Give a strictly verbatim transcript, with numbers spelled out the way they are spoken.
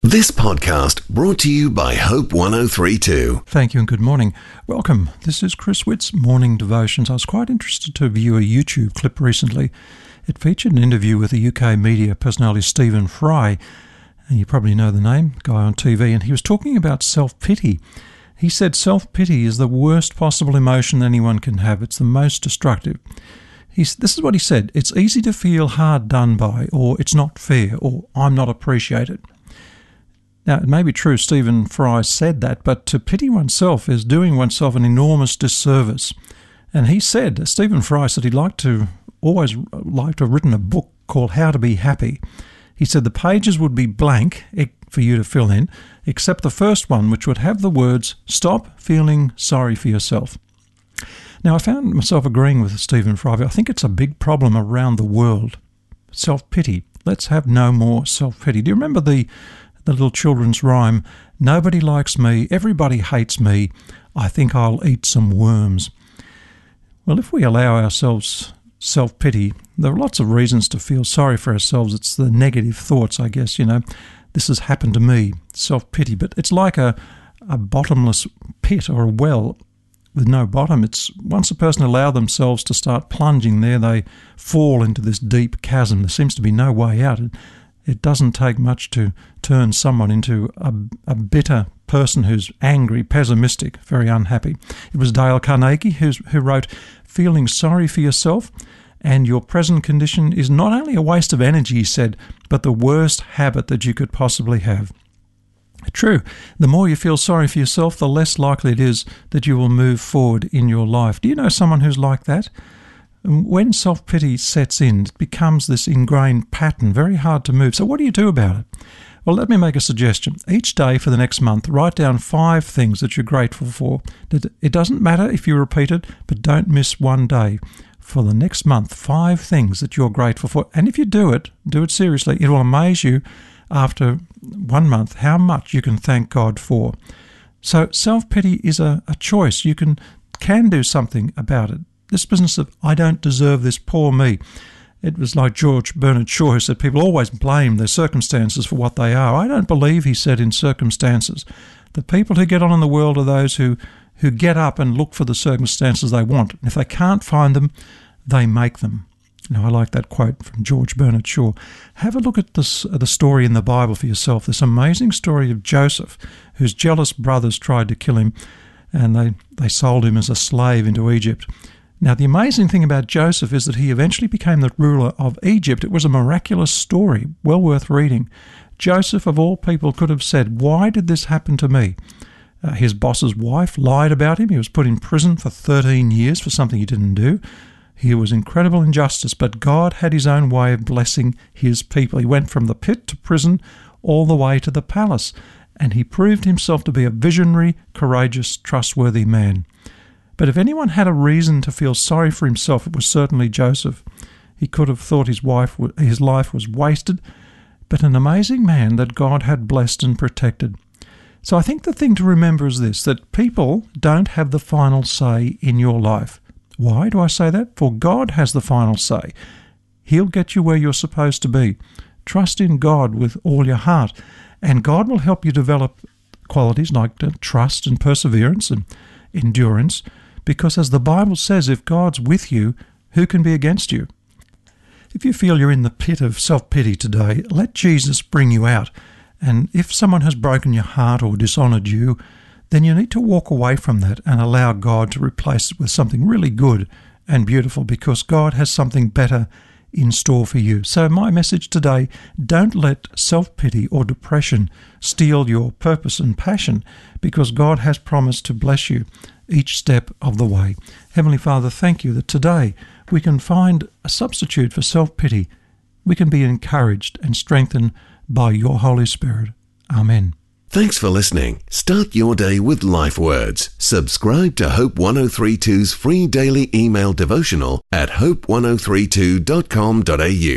This podcast brought to you by Hope one oh three point two. Thank you and good morning. Welcome. This is Chris Witt's Morning Devotions. I was quite interested to view a YouTube clip recently. It featured an interview with the U K media personality Stephen Fry, and you probably know the name, guy on T V, and he was talking about self-pity. He said self-pity is the worst possible emotion anyone can have. It's the most destructive. He's, this is what he said: it's easy to feel hard done by, or it's not fair, or I'm not appreciated. Now, it may be true Stephen Fry said that, but to pity oneself is doing oneself an enormous disservice. And he said, Stephen Fry said he'd like to, always like to have written a book called How to Be Happy. He said the pages would be blank for you to fill in, except the first one, which would have the words, "Stop feeling sorry for yourself." Now, I found myself agreeing with Stephen Fry. I think it's a big problem around the world. Self-pity. Let's have no more self-pity. Do you remember the the little children's rhyme, "Nobody likes me, everybody hates me, I think I'll eat some worms"? Well, if we allow ourselves self-pity, there are lots of reasons to feel sorry for ourselves. It's the negative thoughts, I guess, you know. This has happened to me, self-pity. But it's like a, a bottomless pit or a well with no bottom. It's once a person allows themselves to start plunging there, they fall into this deep chasm. There seems to be no way out. It, it doesn't take much to turn someone into a, a bitter person who's angry, pessimistic, very unhappy. It was Dale Carnegie who's, who wrote, "Feeling sorry for yourself and your present condition is not only a waste of energy," he said, "but the worst habit that you could possibly have." True, the more you feel sorry for yourself, the less likely it is that you will move forward in your life. Do you know someone who's like that? When self-pity sets in, it becomes this ingrained pattern, very hard to move. So what do you do about it? Well, let me make a suggestion. Each day for the next month, write down five things that you're grateful for. It doesn't matter if you repeat it, but don't miss one day. For the next month, five things that you're grateful for. And if you do it, do it seriously, it will amaze you after one month how much you can thank God for. So self-pity is a, a choice. You can can do something about it. This business of, "I don't deserve this, poor me." It was like George Bernard Shaw, who said people always blame their circumstances for what they are. I don't believe, he said, in circumstances. The people who get on in the world are those who, who get up and look for the circumstances they want. If they can't find them, they make them. Now, I like that quote from George Bernard Shaw. Have a look at this, uh, the story in the Bible for yourself. This amazing story of Joseph, whose jealous brothers tried to kill him, and they, they sold him as a slave into Egypt. Now, the amazing thing about Joseph is that he eventually became the ruler of Egypt. It was a miraculous story, well worth reading. Joseph, of all people, could have said, "Why did this happen to me?" Uh, his boss's wife lied about him. He was put in prison for thirteen years for something he didn't do. He was incredible injustice, but God had his own way of blessing his people. He went from the pit to prison all the way to the palace, and he proved himself to be a visionary, courageous, trustworthy man. But if anyone had a reason to feel sorry for himself, it was certainly Joseph. He could have thought his wife, his life was wasted, but an amazing man that God had blessed and protected. So I think the thing to remember is this, that people don't have the final say in your life. Why do I say that? For God has the final say. He'll get you where you're supposed to be. Trust in God with all your heart, and God will help you develop qualities like trust and perseverance and endurance, because as the Bible says, if God's with you, who can be against you? If you feel you're in the pit of self-pity today, let Jesus bring you out. And if someone has broken your heart or dishonoured you, then you need to walk away from that and allow God to replace it with something really good and beautiful, because God has something better in store for you. So my message today, don't let self-pity or depression steal your purpose and passion, because God has promised to bless you each step of the way. Heavenly Father, thank you that today we can find a substitute for self-pity. We can be encouraged and strengthened by your Holy Spirit. Amen. Thanks for listening. Start your day with Life Words. Subscribe to Hope one oh three point two's free daily email devotional at hope one oh three two dot com dot a u.